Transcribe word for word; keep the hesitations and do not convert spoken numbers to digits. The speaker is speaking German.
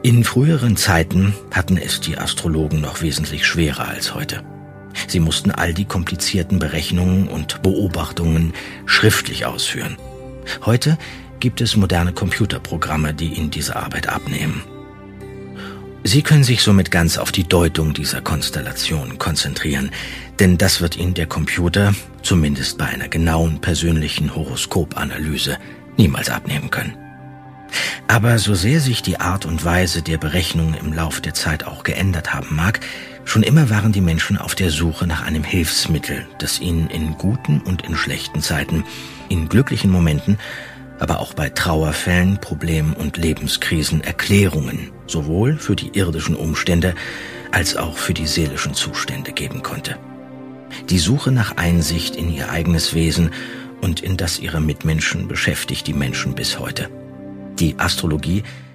In früheren Zeiten hatten es die Astrologen noch wesentlich schwerer als heute. Sie mussten all die komplizierten Berechnungen und Beobachtungen schriftlich ausführen. Heute gibt es moderne Computerprogramme, die Ihnen diese Arbeit abnehmen. Sie können sich somit ganz auf die Deutung dieser Konstellation konzentrieren, denn das wird Ihnen der Computer, zumindest bei einer genauen persönlichen Horoskopanalyse, niemals abnehmen können. Aber so sehr sich die Art und Weise der Berechnung im Lauf der Zeit auch geändert haben mag, schon immer waren die Menschen auf der Suche nach einem Hilfsmittel, das ihnen in guten und in schlechten Zeiten, in glücklichen Momenten, aber auch bei Trauerfällen, Problemen und Lebenskrisen Erklärungen sowohl für die irdischen Umstände als auch für die seelischen Zustände geben konnte. Die Suche nach Einsicht in ihr eigenes Wesen und in das ihrer Mitmenschen beschäftigt die Menschen bis heute. Die Astrologie